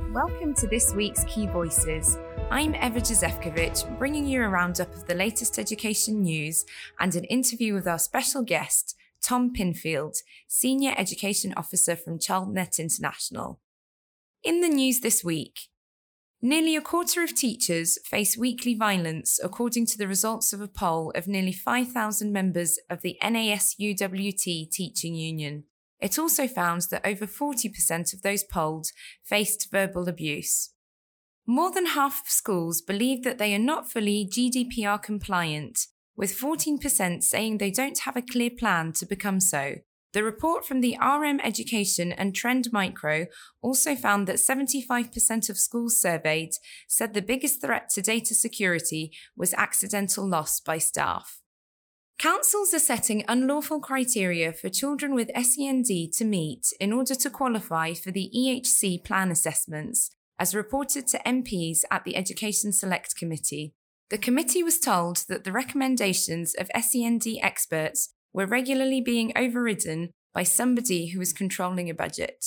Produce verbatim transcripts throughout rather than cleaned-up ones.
Welcome to this week's Key Voices. I'm Eva Jozefkovich, bringing you a roundup of the latest education news and an interview with our special guest, Tom Pinfield, Senior Education Officer from ChildNet International. In the news this week, nearly a quarter of teachers face weekly violence, according to the results of a poll of nearly five thousand members of the N A S U W T Teaching Union. It also found that over forty percent of those polled faced verbal abuse. More than half of schools believe that they are not fully G D P R compliant, with fourteen percent saying they don't have a clear plan to become so. The report from the R M Education and Trend Micro also found that seventy-five percent of schools surveyed said the biggest threat to data security was accidental loss by staff. Councils are setting unlawful criteria for children with S E N D to meet in order to qualify for the E H C plan assessments, as reported to M Ps at the Education Select Committee. The committee was told that the recommendations of S E N D experts were regularly being overridden by somebody who was controlling a budget.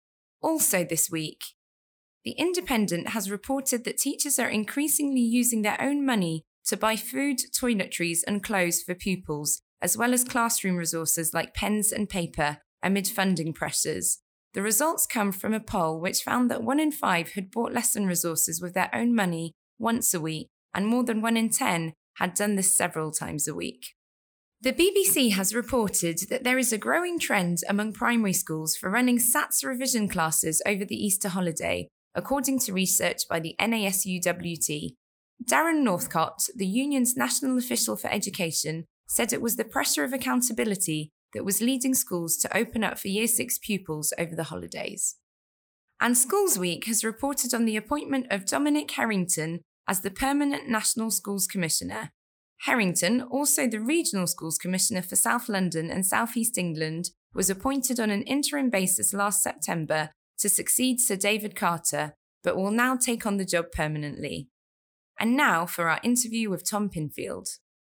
Also this week, The Independent has reported that teachers are increasingly using their own money to buy food, toiletries and clothes for pupils, as well as classroom resources like pens and paper, amid funding pressures. The results come from a poll which found that one in five had bought lesson resources with their own money once a week, and more than one in ten had done this several times a week. The B B C has reported that there is a growing trend among primary schools for running S A T S revision classes over the Easter holiday, according to research by the N A S U W T. Darren Northcott, the union's national official for education, said it was the pressure of accountability that was leading schools to open up for Year six pupils over the holidays. And Schools Week has reported on the appointment of Dominic Harrington as the Permanent National Schools Commissioner. Harrington, also the Regional Schools Commissioner for South London and South East England, was appointed on an interim basis last September to succeed Sir David Carter, but will now take on the job permanently. And now for our interview with Tom Pinfield.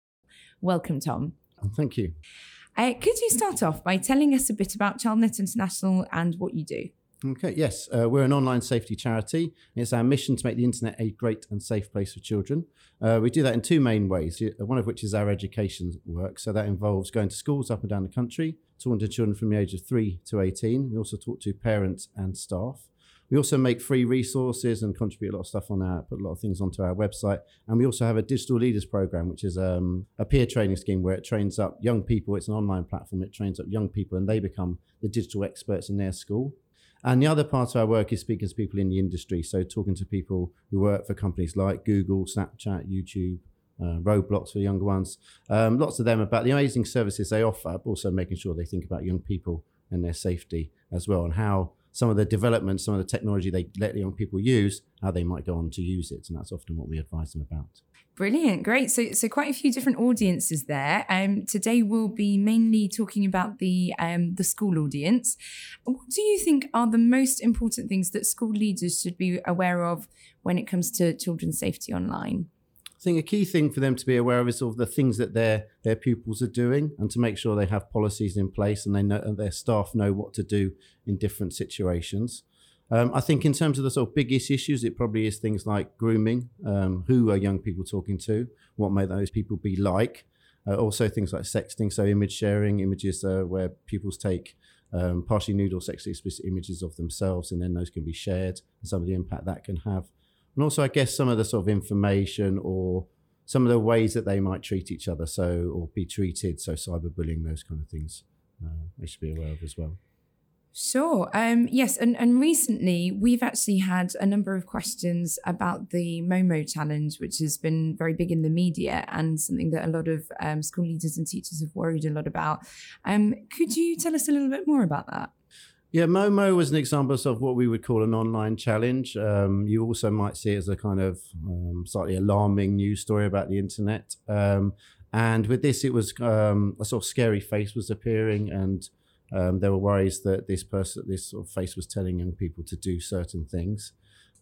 Welcome, Tom. Thank you. Uh, could you start off by telling us a bit about ChildNet International and what you do? Okay, yes, uh, we're an online safety charity. It's our mission to make the internet a great and safe place for children. Uh, we do that in two main ways, one of which is our education work. So that involves going to schools up and down the country, talking to children from the age of three to eighteen. We also talk to parents and staff. We also make free resources and contribute a lot of stuff on our, put a lot of things onto our website. And we also have a digital leaders program, which is um, a peer training scheme where it trains up young people. It's an online platform. It trains up young people and they become the digital experts in their school. And the other part of our work is speaking to people in the industry. So talking to people who work for companies like Google, Snapchat, YouTube, uh, Roblox for younger ones. Um, lots of them about the amazing services they offer, but also making sure they think about young people and their safety as well, and how some of the development, some of the technology they let young people use, how they might go on to use it. And that's often what we advise them about. Brilliant. Great. So so quite a few different audiences there. Um, today we'll be mainly talking about the um, the school audience. What do you think are the most important things that school leaders should be aware of when it comes to children's safety online? I think a key thing for them to be aware of is sort of the things that their their pupils are doing, and to make sure they have policies in place and they know and their staff know what to do in different situations. Um, I think in terms of the sort of biggest issues, it probably is things like grooming. Um, who are young people talking to? What may those people be like? Uh, also things like sexting, so image sharing, images uh, where pupils take um, partially nude or sexually explicit images of themselves, and then those can be shared, and some of the impact that can have. And also, I guess, some of the sort of information or some of the ways that they might treat each other, so or be treated, so cyberbullying, those kind of things, uh, they should be aware of as well. Sure. Um, yes. And, and recently we've actually had a number of questions about the Momo challenge, which has been very big in the media and something that a lot of um, school leaders and teachers have worried a lot about. Um, could you tell us a little bit more about that? Yeah, Momo was an example of what we would call an online challenge. Um, you also might see it as a kind of um, slightly alarming news story about the internet. Um, and with this, it was um, a sort of scary face was appearing, and Um, there were worries that this person, this sort of face was telling young people to do certain things.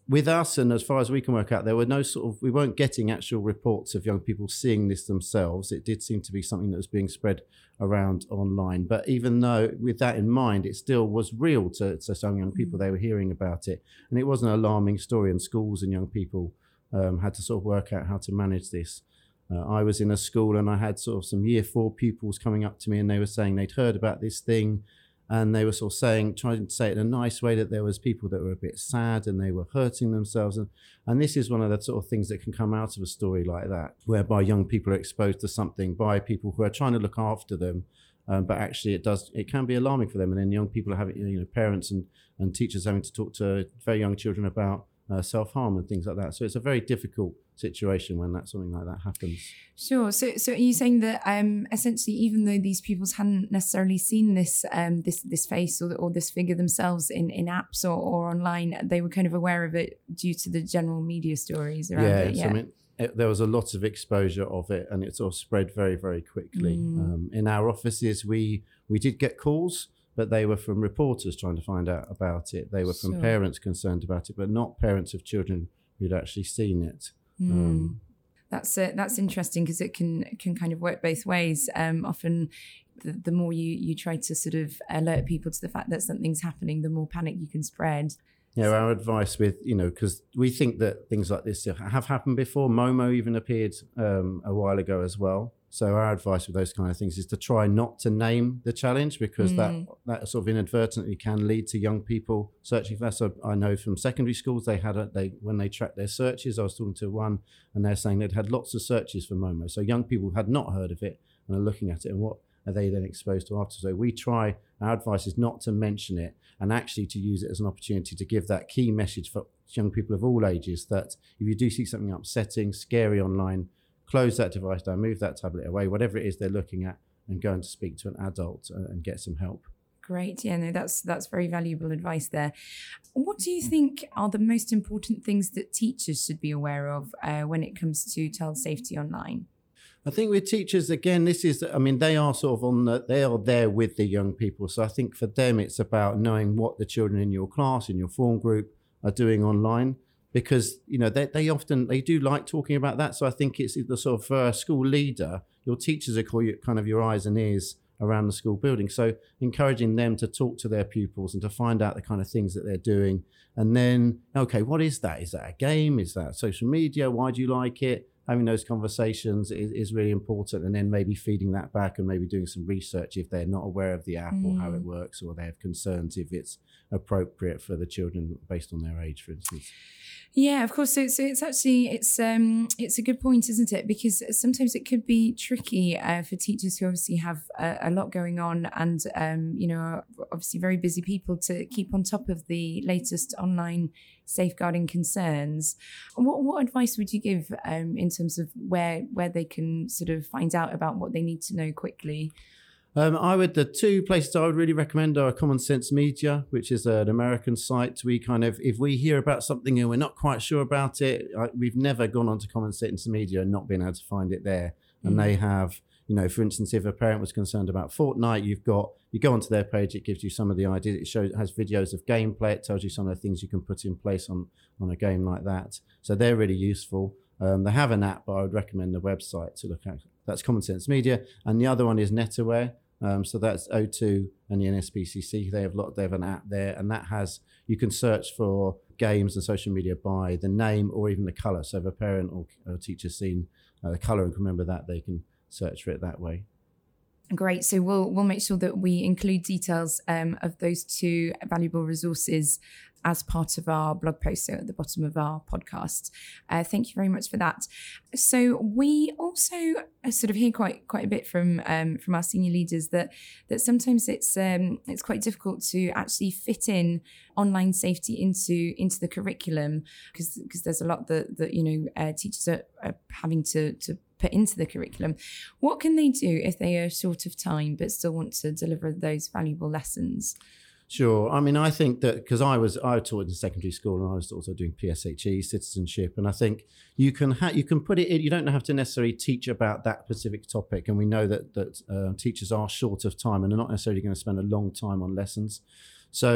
with us, and as far as we can work out, there were no sort of, we weren't getting actual reports of young people seeing this themselves. It did seem to be something that was being spread around online. But even though with that in mind, it still was real to, to some young people. They were hearing about it. And it was an alarming story, and schools and young people um, had to sort of work out how to manage this. Uh, I was in a school and I had sort of some year four pupils coming up to me, and they were saying they'd heard about this thing. And they were sort of saying, trying to say it in a nice way, that there was people that were a bit sad and they were hurting themselves. And, and this is one of the sort of things that can come out of a story like that, whereby young people are exposed to something by people who are trying to look after them. Um, but actually it does, it can be alarming for them. And then young people are having, you know, parents and, and teachers having to talk to very young children about uh, self-harm and things like that. So it's a very difficult situation when that something like that happens. Sure. So, so are you saying that um, essentially, even though these pupils hadn't necessarily seen this um, this this face or, or this figure themselves in, in apps or, or online, they were kind of aware of it due to the general media stories around yeah, it? Yeah. So I mean, it, there was a lot of exposure of it, and it sort of spread very, very quickly. Mm. Um, in our offices, we we did get calls, but they were from reporters trying to find out about it. They were from sure. parents concerned about it, but not parents of children who'd actually seen it. Mm. Um, that's uh, that's interesting, because it can can kind of work both ways. Um, often, the, the more you you try to sort of alert people to the fact that something's happening, the more panic you can spread. Yeah, our advice with, you know, because we think that things like this have happened before. Momo even appeared um, a while ago as well. So our advice with those kind of things is to try not to name the challenge, because mm. that that sort of inadvertently can lead to young people searching for that. So I know from secondary schools, they had a, they when they tracked their searches, I was talking to one, and they're saying they'd had lots of searches for Momo. So young people had not heard of it and are looking at it, and what are they then exposed to after? So we try, our advice is not to mention it, and actually to use it as an opportunity to give that key message for young people of all ages, that if you do see something upsetting, scary online, close that device down, move that tablet away, whatever it is they're looking at, and go and speak to an adult and get some help. Great. Yeah, no, that's that's very valuable advice there. What do you think are the most important things that teachers should be aware of uh, when it comes to child safety online? I think with teachers, again, this is, I mean, they are sort of on the, they are there with the young people. So I think for them, it's about knowing what the children in your class, in your form group are doing online. Because, you know, they, they often, they do like talking about that. So I think it's the sort of uh, school leader, your teachers are call you kind of your eyes and ears around the school building. So encouraging them to talk to their pupils and to find out the kind of things that they're doing. And then, okay, what is that? Is that a game? Is that social media? Why do you like it? Having those conversations is, is really important, and then maybe feeding that back and maybe doing some research if they're not aware of the app mm. or how it works, or they have concerns if it's appropriate for the children based on their age, for instance. Yeah, of course. So, so it's actually it's um it's a good point, isn't it? Because sometimes it could be tricky uh, for teachers who obviously have a, a lot going on, and um you know are obviously very busy people, to keep on top of the latest online safeguarding concerns. What what advice would you give um in terms of where where they can sort of find out about what they need to know quickly? Um, I would, the two places I would really recommend are Common Sense Media, which is an American site. We kind of, if we hear about something and we're not quite sure about it, I, we've never gone onto Common Sense Media and not been able to find it there. And mm. they have, you know, for instance, if a parent was concerned about Fortnite, you've got, you go onto their page, it gives you some of the ideas. It shows, has videos of gameplay. It tells you some of the things you can put in place on, on a game like that. So they're really useful. Um, they have an app, but I would recommend the website to look at. That's Common Sense Media. And the other one is NetAware. Um, so that's O two and the N S P C C. They have a lot. They have an app there, and that has, you can search for games and social media by the name or even the color. So if a parent or a teacher's seen uh, the color and can remember that, they can search for it that way. Great. So we'll we'll make sure that we include details um, of those two valuable resources as part of our blog post, so at the bottom of our podcast. Uh, thank you very much for that. So we also sort of hear quite quite a bit from um, from our senior leaders that that sometimes it's um, it's quite difficult to actually fit in online safety into into the curriculum, because because there's a lot that that you know uh, teachers are, are having to to put into the curriculum. What can they do if they are short of time but still want to deliver those valuable lessons? Sure. I mean, I think that because I was I taught in secondary school, and I was also doing P S H E, citizenship, and I think you can ha- you can put it in. You don't have to necessarily teach about that specific topic, and we know that that uh, teachers are short of time and are not necessarily going to spend a long time on lessons. So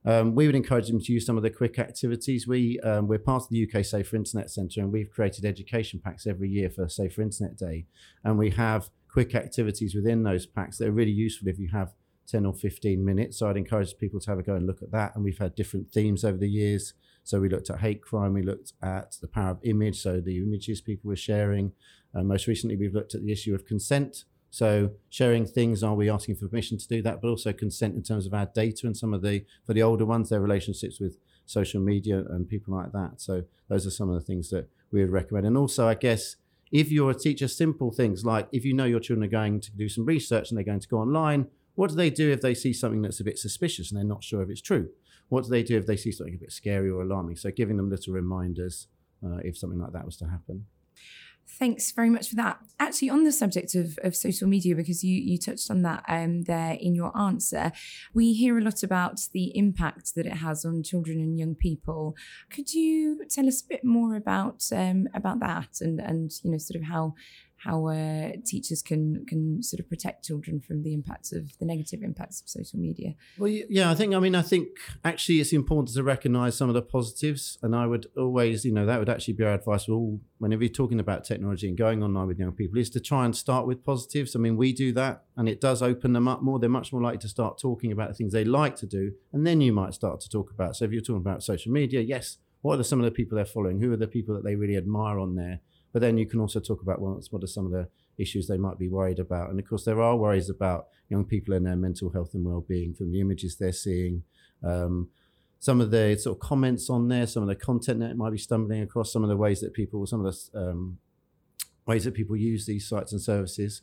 Um, we would encourage them to use some of the quick activities. We, um, we're part of the U K Safer Internet Centre, and we've created education packs every year for Safer Internet Day. And we have quick activities within those packs that are really useful if you have ten or fifteen minutes. So I'd encourage people to have a go and look at that. And we've had different themes over the years. So we looked at hate crime, we looked at the power of image, so the images people were sharing. Uh, most recently, we've looked at the issue of consent. So sharing things, are we asking for permission to do that? But also consent in terms of our data and some of the, for the older ones, their relationships with social media and people like that. So those are some of the things that we would recommend. And also, I guess, if you're a teacher, simple things like if you know your children are going to do some research and they're going to go online, what do they do if they see something that's a bit suspicious and they're not sure if it's true? What do they do if they see something a bit scary or alarming? So giving them little reminders uh, if something like that was to happen. Thanks very much for that. Actually, on the subject of, of social media, because you, you touched on that um, there in your answer, we hear a lot about the impact that it has on children and young people. Could you tell us a bit more about um, about that and, and you know, sort of how how uh, teachers can can sort of protect children from the impacts of the negative impacts of social media? Well, yeah, I think, I mean, I think actually it's important to recognise some of the positives. And I would always, you know, that would actually be our advice for all, whenever you're talking about technology and going online with young people, is to try and start with positives. I mean, we do that and it does open them up more. They're much more likely to start talking about the things they like to do. And then you might start to talk about, so if you're talking about social media, yes, what are some of the people they're following? Who are the people that they really admire on there? But then you can also talk about what, what are some of the issues they might be worried about. And of course, there are worries about young people and their mental health and well-being from the images they're seeing. Um, some of the sort of comments on there, some of the content that might be stumbling across, some of the ways that people, some of the um, ways that people use these sites and services.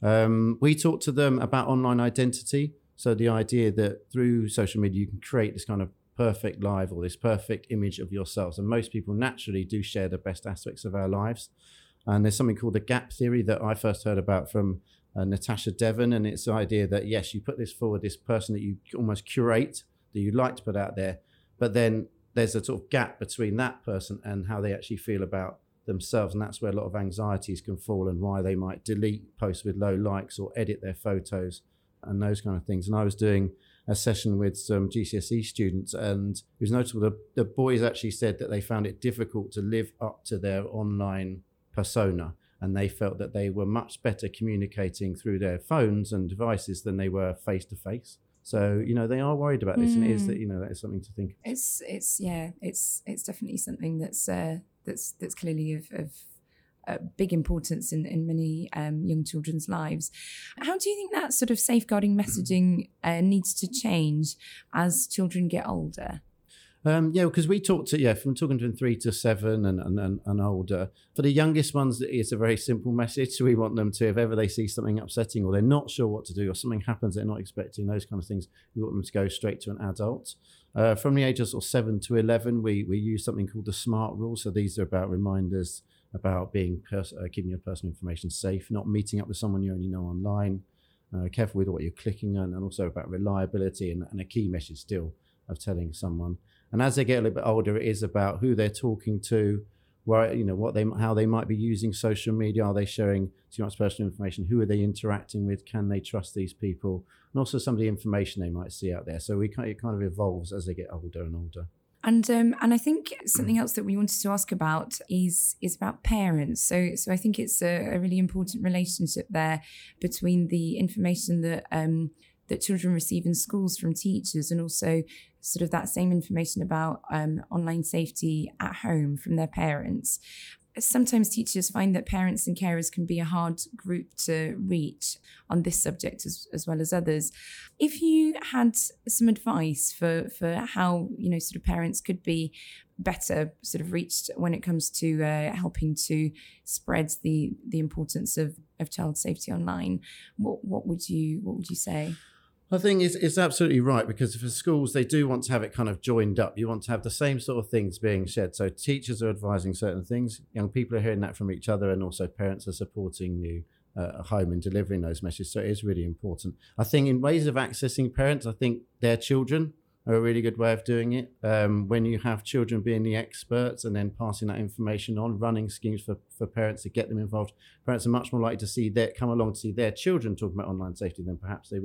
Um, we talk to them about online identity. So the idea that through social media, you can create this kind of perfect life or this perfect image of yourselves. And most people naturally do share the best aspects of our lives. And there's something called the gap theory that I first heard about from uh, Natasha Devon. And it's the idea that, yes, you put this forward, this person that you almost curate, that you'd like to put out there, but then there's a sort of gap between that person and how they actually feel about themselves. And that's where a lot of anxieties can fall and why they might delete posts with low likes or edit their photos and those kind of things. And I was doing a session with some G C S E students, and it was notable the, the boys actually said that they found it difficult to live up to their online persona, and they felt that they were much better communicating through their phones and devices than they were face to face. So, you know, they are worried about this, mm. and it is that, you know, that is something to think of. It's it's yeah, it's it's definitely something that's uh, that's that's clearly of, of Uh, big importance in, in many um, young children's lives. How do you think that sort of safeguarding messaging uh, needs to change as children get older? Um, yeah, because we talk to, yeah, from talking to them three to seven and, and, and, and older. For the youngest ones, it's a very simple message. So we want them to, if ever they see something upsetting or they're not sure what to do or something happens they're not expecting, those kind of things, we want them to go straight to an adult. Uh, from the ages of seven to eleven, we, we use something called the SMART rules. So these are about reminders about being pers- uh, keeping your personal information safe, not meeting up with someone you only know online, uh, careful with what you're clicking on, and also about reliability and, and a key message still of telling someone. And as they get a little bit older, it is about who they're talking to, where, you know, what they, how they might be using social media. Are they sharing too much personal information? Who are they interacting with? Can they trust these people? And also some of the information they might see out there. So we kind of, it kind of evolves as they get older and older. And um, and I think something else that we wanted to ask about is is about parents. So so I think it's a, a really important relationship there between the information that um, that children receive in schools from teachers, and also sort of that same information about um, online safety at home from their parents. Sometimes teachers find that parents and carers can be a hard group to reach on this subject as, as well as others. If you had some advice for, for how, you know, sort of parents could be better sort of reached when it comes to uh, helping to spread the the importance of, of child safety online, what what would you what would you say? I think it's, it's absolutely right, because for schools, they do want to have it kind of joined up. You want to have the same sort of things being shared. So teachers are advising certain things. Young people are hearing that from each other, and also parents are supporting you uh, at home in delivering those messages. So it is really important. I think in ways of accessing parents, I think their children are a really good way of doing it. Um, when you have children being the experts and then passing that information on, running schemes for, for parents to get them involved, parents are much more likely to see their, come along to see their children talking about online safety than perhaps they would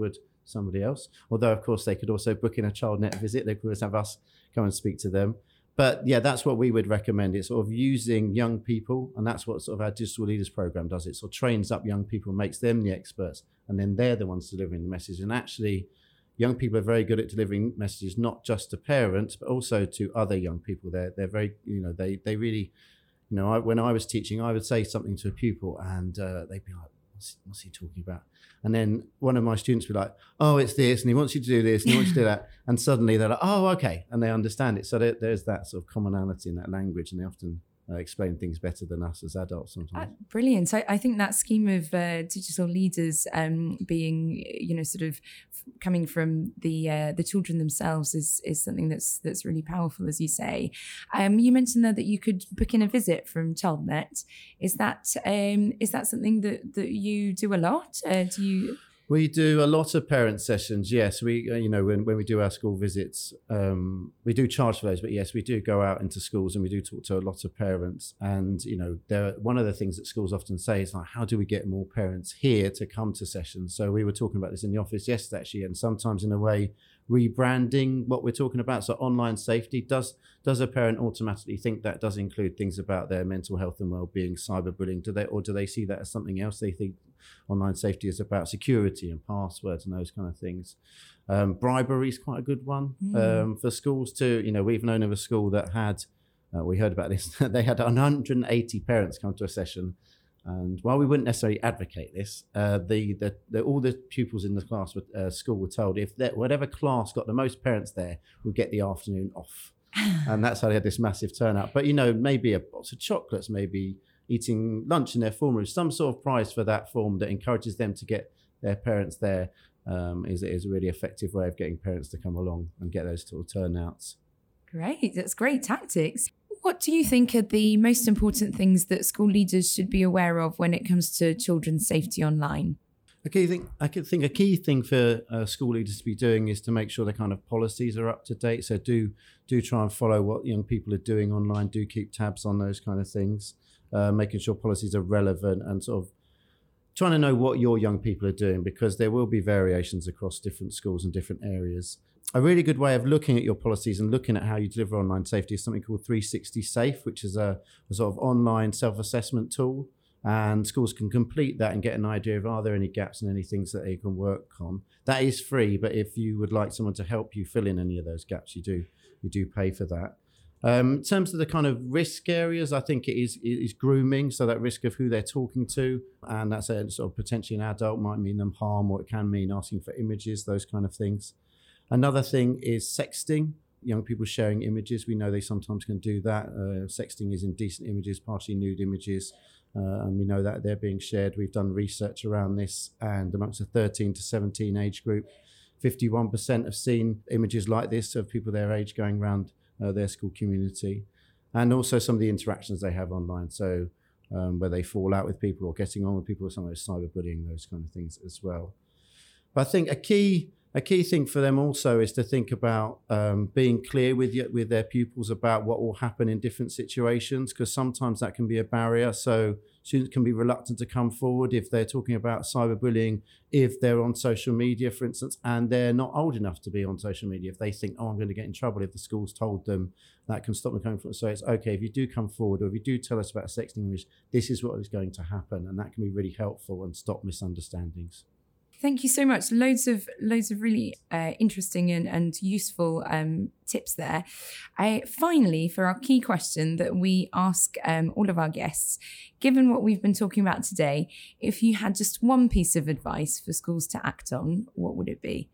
somebody else. Although, of course, they could also book in a ChildNet visit. They could always have us come and speak to them. But yeah, that's what we would recommend. It's sort of using young people, and that's what sort of our Digital Leaders Program does. It sort of trains up young people, makes them the experts, and then they're the ones delivering the message. And actually, young people are very good at delivering messages, not just to parents, but also to other young people. They're they're very, you know, they they really, you know, I, when I was teaching, I would say something to a pupil, and uh, they'd be like, What's, what's he talking about? And then one of my students would be like, oh, it's this, and he wants you to do this, and he wants you to do that. And suddenly they're like, oh, okay. And they understand it. So there, there's that sort of commonality in that language, and they often uh, explain things better than us as adults sometimes. Uh, brilliant. I, I think that scheme of uh, digital leaders um, being, you know, sort of f- coming from the uh, the children themselves is is something that's that's really powerful, as you say. Um, you mentioned there that you could book in a visit from ChildNet. Is that um, is that something that, that you do a lot? Uh, do you? We do a lot of parent sessions. Yes, we, uh, you know, when, when we do our school visits, um, we do charge for those. But yes, we do go out into schools and we do talk to a lot of parents. And you know, there, one of the things that schools often say is like, how do we get more parents here to come to sessions? So we were talking about this in the office yesterday, actually, and sometimes in a way, rebranding what we're talking about. So online safety, does does a parent automatically think that does include things about their mental health and well-being, cyberbullying? Do they, or do they see that as something else? They think online safety is about security and passwords and those kind of things. Um, bribery is quite a good one mm. um, for schools too. You know, we've known of a school that had, uh, we heard about this, they had one hundred eighty parents come to a session. And while we wouldn't necessarily advocate this, uh, the, the, the all the pupils in the class with, uh, school were told if that whatever class got the most parents there would get the afternoon off. And that's how they had this massive turnout. But, you know, maybe a box of chocolates, maybe eating lunch in their form room, some sort of prize for that form that encourages them to get their parents there um, is, is a really effective way of getting parents to come along and get those sort of turnouts. Great. That's great tactics. What do you think are the most important things that school leaders should be aware of when it comes to children's safety online? Okay, I think I could think a key thing for uh, school leaders to be doing is to make sure their kind of policies are up to date. So do do try and follow what young people are doing online. Do keep tabs on those kind of things, uh, making sure policies are relevant and sort of trying to know what your young people are doing, because there will be variations across different schools and different areas. A really good way of looking at your policies and looking at how you deliver online safety is something called three sixty Safe, which is a, a sort of online self-assessment tool. And schools can complete that and get an idea of are there any gaps and any things that they can work on. That is free, but if you would like someone to help you fill in any of those gaps, you do you do pay for that. Um, in terms of the kind of risk areas, I think it is, it is grooming, so that risk of who they're talking to, and that's a sort of potentially an adult, might mean them harm, or it can mean asking for images, those kind of things. Another thing is sexting. Young people sharing images, we know they sometimes can do that. Uh, sexting is indecent images, partially nude images, uh, and we know that they're being shared. We've done research around this, and amongst the thirteen to seventeen age group, fifty-one percent have seen images like this of people their age going around uh, their school community, and also some of the interactions they have online. So um, where they fall out with people or getting on with people, some of those cyberbullying, those kind of things as well. But I think a key A key thing for them also is to think about um, being clear with you, with their pupils about what will happen in different situations, because sometimes that can be a barrier. So students can be reluctant to come forward if they're talking about cyberbullying, if they're on social media, for instance, and they're not old enough to be on social media. If they think, oh, I'm going to get in trouble if the school's told them, that can stop them coming forward. So it's okay, if you do come forward or if you do tell us about a sexting image, this is what is going to happen. And that can be really helpful and stop misunderstandings. Thank you so much. Loads of loads of really uh, interesting and, and useful um, tips there. I, finally, for our key question that we ask um, all of our guests, given what we've been talking about today, if you had just one piece of advice for schools to act on, what would it be?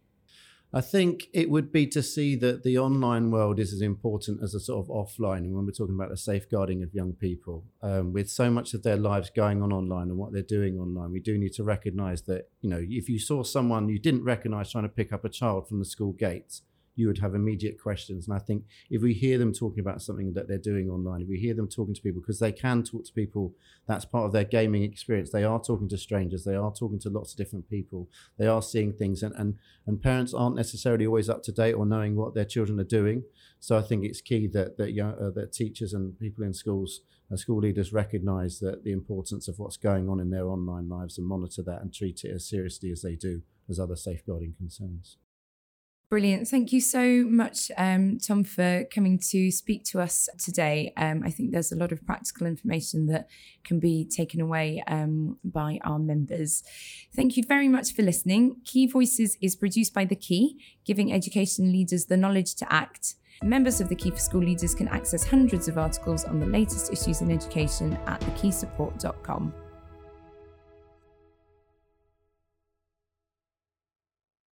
I think it would be to see that the online world is as important as a sort of offline. And when we're talking about the safeguarding of young people, um, with so much of their lives going on online and what they're doing online, we do need to recognise that, you know, if you saw someone you didn't recognise trying to pick up a child from the school gates, you would have immediate questions. And I think if we hear them talking about something that they're doing online, if we hear them talking to people, because they can talk to people, that's part of their gaming experience. They are talking to strangers. They are talking to lots of different people. They are seeing things, and, and, and parents aren't necessarily always up to date or knowing what their children are doing. So I think it's key that that, young, uh, that teachers and people in schools, uh, school leaders recognise that the importance of what's going on in their online lives and monitor that and treat it as seriously as they do as other safeguarding concerns. Brilliant. Thank you so much, um, Tom, for coming to speak to us today. Um, I think there's a lot of practical information that can be taken away um, by our members. Thank you very much for listening. Key Voices is produced by The Key, giving education leaders the knowledge to act. Members of the Key for School Leaders can access hundreds of articles on the latest issues in education at the key support dot com.